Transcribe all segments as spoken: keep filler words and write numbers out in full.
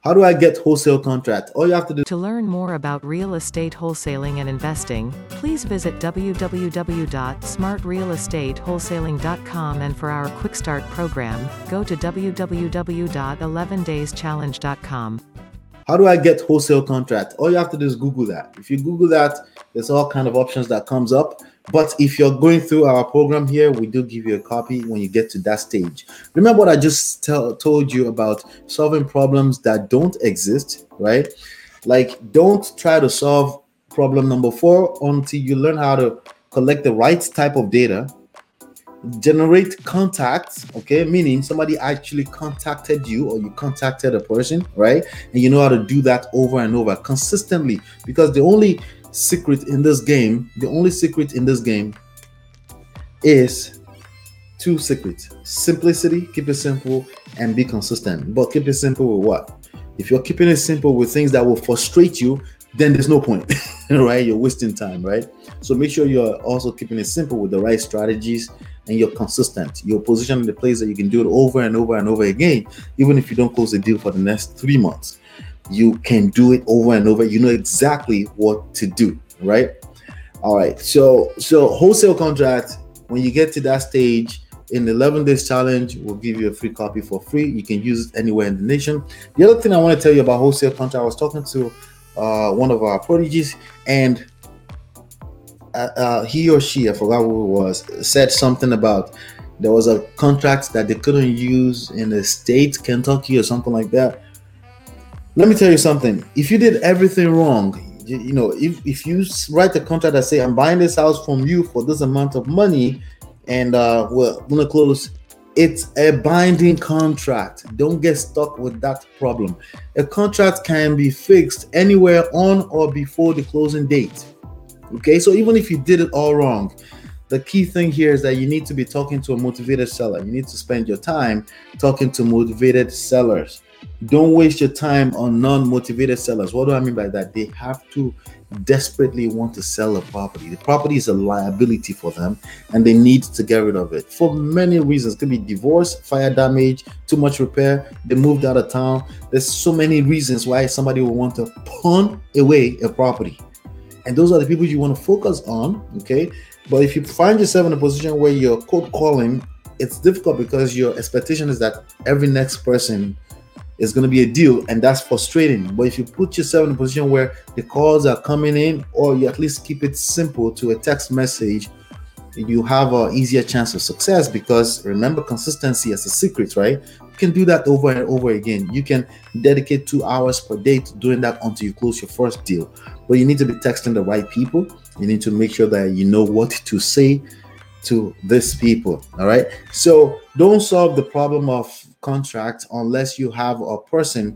How do I get wholesale contract? All you have to do. To learn more about real estate wholesaling and investing, please visit w w w dot smart real estate wholesaling dot com, and for our Quick Start program, go to w w w dot eleven days challenge dot com. How do I get wholesale contract? All you have to do is Google that. If you Google that, there's all kind of options that comes up. But if you're going through our program here, we do give you a copy when you get to that stage. Remember what I just tell, told you about solving problems that don't exist, right? Like, don't try to solve problem number four until you learn how to collect the right type of data, generate contacts, okay, meaning somebody actually contacted you or you contacted a person, right? And you know how to do that over and over consistently, because the only secret in this game, the only secret in this game is two secrets: simplicity, keep it simple, and be consistent. But keep it simple with what? If you're keeping it simple with things that will frustrate you, then there's no point, right? You're wasting time, right? So make sure you're also keeping it simple with the right strategies, and you're consistent. You're positioned in the place that you can do it over and over and over again. Even if you don't close the deal for the next three months, you can do it over and over. You know exactly what to do, right? All right. So, so wholesale contract, when you get to that stage in the eleven days challenge, we'll give you a free copy for free. You can use it anywhere in the nation. The other thing I want to tell you about wholesale contract, I was talking to uh, one of our prodigies, and uh, uh, he or she, I forgot who it was, said something about there was a contract that they couldn't use in the state, Kentucky or something like that. Let me tell you something. If you did everything wrong, you, you know, if, if you write a contract that say, I'm buying this house from you for this amount of money, and uh, we're gonna close, it's a binding contract. Don't get stuck with that problem. A contract can be fixed anywhere on or before the closing date. Okay, so even if you did it all wrong, the key thing here is that you need to be talking to a motivated seller. You need to spend your time talking to motivated sellers. Don't waste your time on non-motivated sellers. What do I mean by that? They have to desperately want to sell a property. The property is a liability for them, and they need to get rid of it for many reasons. It could be divorce, fire damage, too much repair, they moved out of town. There's so many reasons why somebody will want to pawn away a property. And those are the people you want to focus on, okay? But if you find yourself in a position where you're cold calling, it's difficult because your expectation is that every next person is going to be a deal, and that's frustrating. But if you put yourself in a position where the calls are coming in, or you at least keep it simple to a text message, you have an easier chance of success, because remember, consistency is a secret, right? You can do that over and over again. You can dedicate two hours per day to doing that until you close your first deal. But you need to be texting the right people. You need to make sure that you know what to say to these people. All right. So don't solve the problem of contract unless you have a person,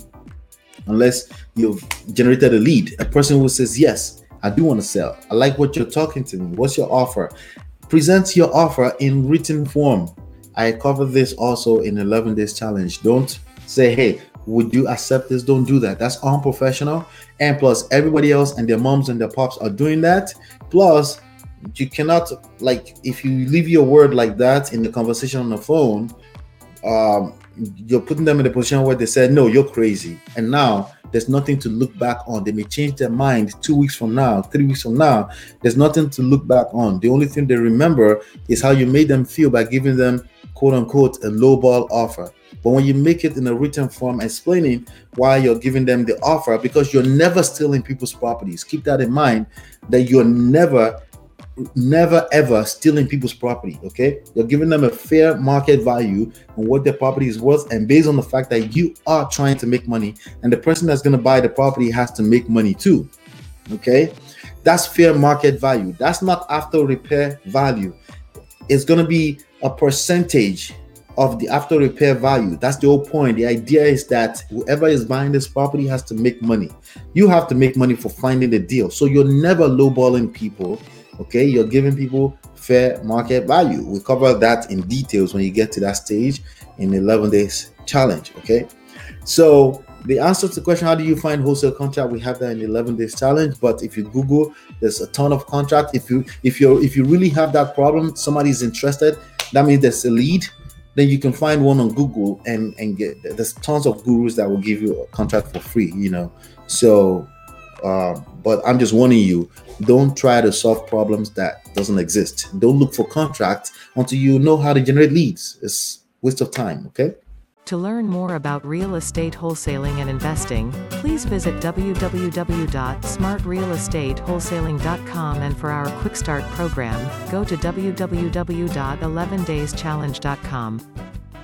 unless you've generated a lead, a person who says, yes, I do want to sell. I like what you're talking to me. What's your offer? Present your offer in written form. I cover this also in eleven days challenge. Don't say, hey, would you accept this? Don't do that. That's unprofessional. And plus, everybody else and their moms and their pops are doing that. Plus, you cannot, like, if you leave your word like that in the conversation on the phone, um, you're putting them in a position where they said, no, you're crazy. And now there's nothing to look back on. They may change their mind two weeks from now, three weeks from now. There's nothing to look back on. The only thing they remember is how you made them feel by giving them, quote unquote, a lowball offer. But when you make it in a written form, explaining why you're giving them the offer, because you're never stealing people's properties. Keep that in mind, that you're never never ever stealing people's property. Okay, you're giving them a fair market value on what their property is worth, and based on the fact that you are trying to make money, and the person that's going to buy the property has to make money too. Okay, that's fair market value. That's not after repair value. It's going to be a percentage of the after repair value. That's the whole point. The idea is that whoever is buying this property has to make money. You have to make money for finding the deal. So you're never lowballing people. Okay, you're giving people fair market value. We cover that in details when you get to that stage in eleven days challenge. Okay, so the answer to the question, how do you find wholesale contract? We have that in eleven days challenge. But if you Google, there's a ton of contract. If you if you if you really have that problem, somebody's interested, that means there's a lead. then you can find one on Google and and get. There's tons of gurus that will give you a contract for free. You know, so. Uh, but I'm just warning you: don't try to solve problems that doesn't exist. Don't look for contracts until you know how to generate leads. It's waste of time. Okay. To learn more about real estate wholesaling and investing, please visit w w w dot smart real estate wholesaling dot com, and for our Quick Start program, go to w w w dot eleven days challenge dot com.